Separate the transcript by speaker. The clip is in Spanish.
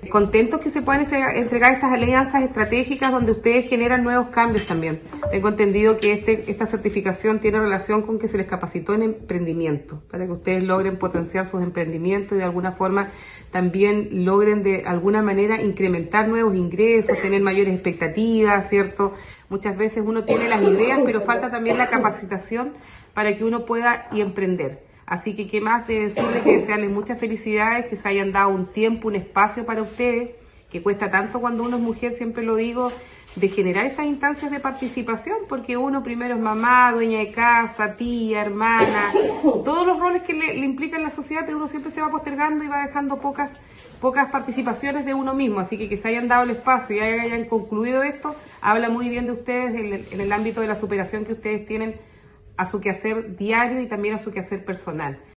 Speaker 1: Contentos que se puedan entregar estas alianzas estratégicas donde ustedes generan nuevos cambios también. Tengo entendido que esta certificación tiene relación con que se les capacitó en emprendimiento, para que ustedes logren potenciar sus emprendimientos y de alguna forma también logren de alguna manera incrementar nuevos ingresos, tener mayores expectativas, ¿cierto? Muchas veces uno tiene las ideas, pero falta también la capacitación para que uno pueda emprender. Así que qué más de decirles que desearles muchas felicidades, que se hayan dado un tiempo, un espacio para ustedes, que cuesta tanto cuando uno es mujer, siempre lo digo, de generar estas instancias de participación, porque uno primero es mamá, dueña de casa, tía, hermana, todos los roles que le implican la sociedad, pero uno siempre se va postergando y va dejando pocas participaciones de uno mismo. Así que se hayan dado el espacio y hayan concluido esto, habla muy bien de ustedes en el ámbito de la superación que ustedes tienen a su quehacer diario y también a su quehacer personal.